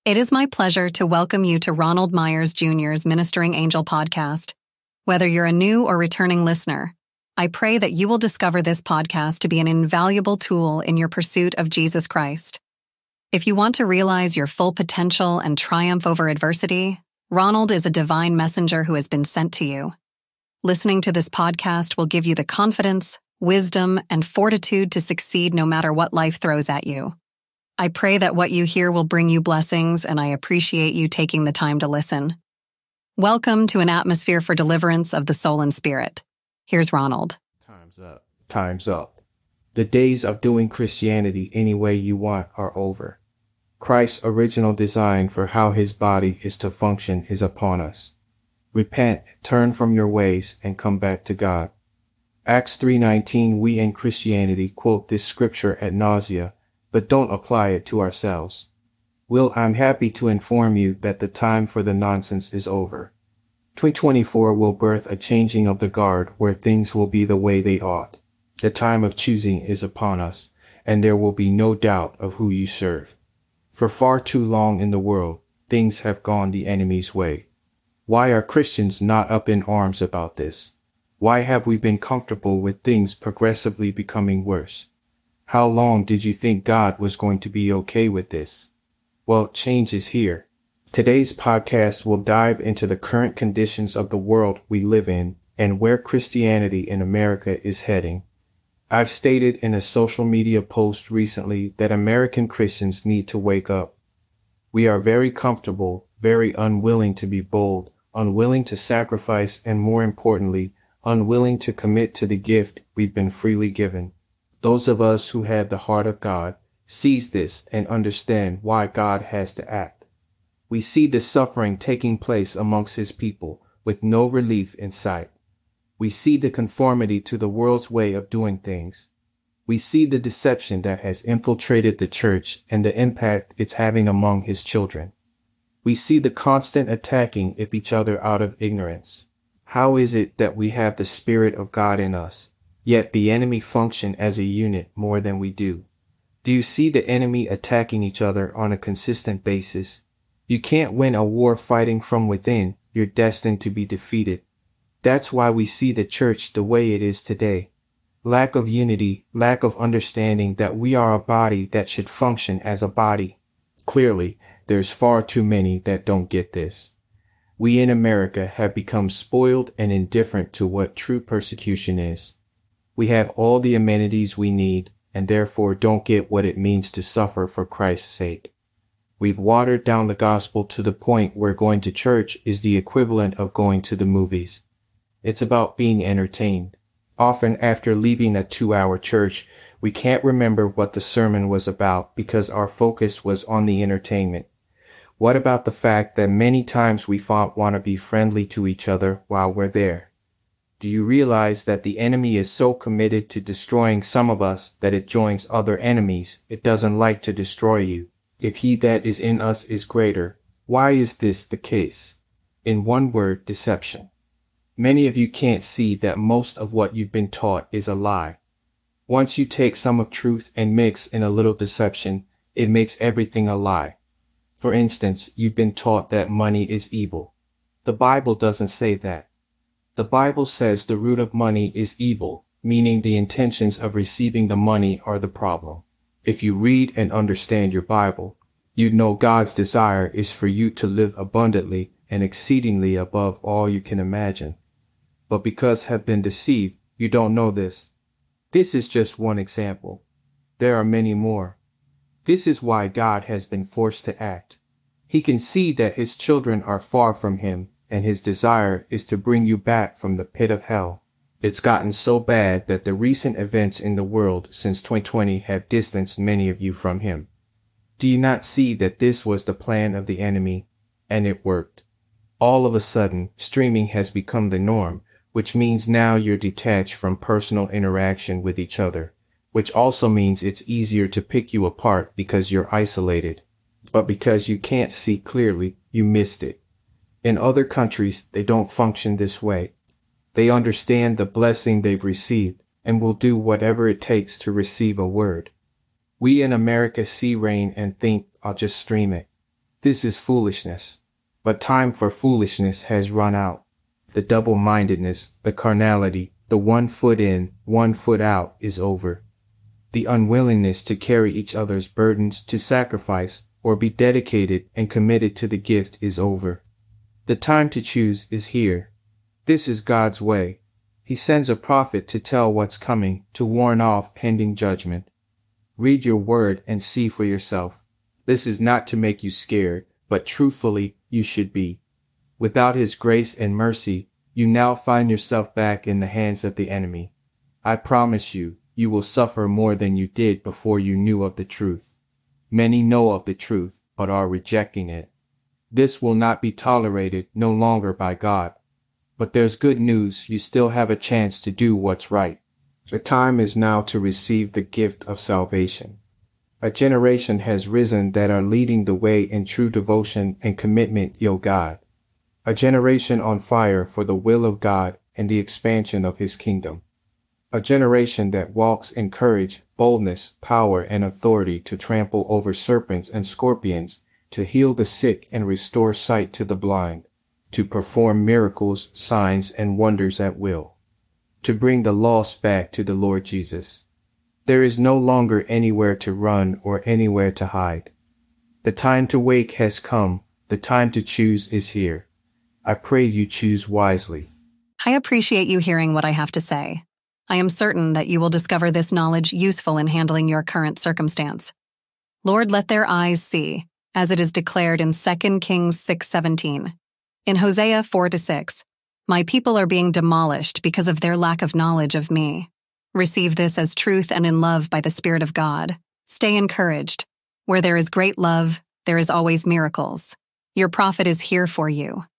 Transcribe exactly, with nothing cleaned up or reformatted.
It is my pleasure to welcome you to Ronald Myers Junior's Ministering Angel podcast. Whether you're a new or returning listener, I pray that you will discover this podcast to be an invaluable tool in your pursuit of Jesus Christ. If you want to realize your full potential and triumph over adversity, Ronald is a divine messenger who has been sent to you. Listening to this podcast will give you the confidence, wisdom, and fortitude to succeed no matter what life throws at you. I pray that what you hear will bring you blessings, and I appreciate you taking the time to listen. Welcome to an atmosphere for deliverance of the soul and spirit. Here's Ronald. Time's up. Time's up. The days of doing Christianity any way you want are over. Christ's original design for how his body is to function is upon us. Repent, turn from your ways, and come back to God. Acts three nineteen, we in Christianity quote this scripture ad nausea, but don't apply it to ourselves. Well, I'm happy to inform you that the time for the nonsense is over. twenty twenty-four will birth a changing of the guard where things will be the way they ought. The time of choosing is upon us, and there will be no doubt of who you serve. For far too long in the world, things have gone the enemy's way. Why are Christians not up in arms about this? Why have we been comfortable with things progressively becoming worse? How long did you think God was going to be okay with this? Well, change is here. Today's podcast will dive into the current conditions of the world we live in and where Christianity in America is heading. I've stated in a social media post recently that American Christians need to wake up. We are very comfortable, very unwilling to be bold, unwilling to sacrifice, and more importantly, unwilling to commit to the gift we've been freely given. Those of us who have the heart of God seize this and understand why God has to act. We see the suffering taking place amongst his people with no relief in sight. We see the conformity to the world's way of doing things. We see the deception that has infiltrated the church and the impact it's having among his children. We see the constant attacking of each other out of ignorance. How is it that we have the Spirit of God in us, yet the enemy function as a unit more than we do? Do you see the enemy attacking each other on a consistent basis? You can't win a war fighting from within. You're destined to be defeated. That's why we see the church the way it is today. Lack of unity, lack of understanding that we are a body that should function as a body. Clearly, there's far too many that don't get this. We in America have become spoiled and indifferent to what true persecution is. We have all the amenities we need and therefore don't get what it means to suffer for Christ's sake. We've watered down the gospel to the point where going to church is the equivalent of going to the movies. It's about being entertained. Often after leaving a two-hour church, we can't remember what the sermon was about because our focus was on the entertainment. What about the fact that many times we want to be friendly to each other while we're there? Do you realize that the enemy is so committed to destroying some of us that it joins other enemies it doesn't like to destroy you? If he that is in us is greater, why is this the case? In one word, deception. Many of you can't see that most of what you've been taught is a lie. Once you take some of truth and mix in a little deception, it makes everything a lie. For instance, you've been taught that money is evil. The Bible doesn't say that. The Bible says the root of money is evil, meaning the intentions of receiving the money are the problem. If you read and understand your Bible, you'd know God's desire is for you to live abundantly and exceedingly above all you can imagine. But because have been deceived, you don't know this. This is just one example. There are many more. This is why God has been forced to act. He can see that his children are far from him, and his desire is to bring you back from the pit of hell. It's gotten so bad that the recent events in the world since twenty twenty have distanced many of you from him. Do you not see that this was the plan of the enemy, and it worked? All of a sudden, streaming has become the norm, which means now you're detached from personal interaction with each other, which also means it's easier to pick you apart because you're isolated. But because you can't see clearly, you missed it. In other countries, they don't function this way. They understand the blessing they've received and will do whatever it takes to receive a word. We in America see rain and think, I'll just stream it. This is foolishness. But time for foolishness has run out. The double-mindedness, the carnality, the one foot in, one foot out is over. The unwillingness to carry each other's burdens, to sacrifice, or be dedicated and committed to the gift is over. The time to choose is here. This is God's way. He sends a prophet to tell what's coming, to warn off pending judgment. Read your word and see for yourself. This is not to make you scared, but truthfully, you should be. Without His grace and mercy, you now find yourself back in the hands of the enemy. I promise you, you will suffer more than you did before you knew of the truth. Many know of the truth, but are rejecting it. This will not be tolerated no longer by God. But there's good news, you still have a chance to do what's right. The time is now to receive the gift of salvation. A generation has risen that are leading the way in true devotion and commitment, yo God. A generation on fire for the will of God and the expansion of His kingdom. A generation that walks in courage, boldness, power, and authority to trample over serpents and scorpions, to heal the sick and restore sight to the blind, to perform miracles, signs, and wonders at will, to bring the lost back to the Lord Jesus. There is no longer anywhere to run or anywhere to hide. The time to wake has come. The time to choose is here. I pray you choose wisely. I appreciate you hearing what I have to say. I am certain that you will discover this knowledge useful in handling your current circumstance. Lord, let their eyes see, as it is declared in Second Kings six seventeen. In Hosea four to six, my people are being demolished because of their lack of knowledge of me. Receive this as truth and in love by the Spirit of God. Stay encouraged. Where there is great love, there is always miracles. Your prophet is here for you.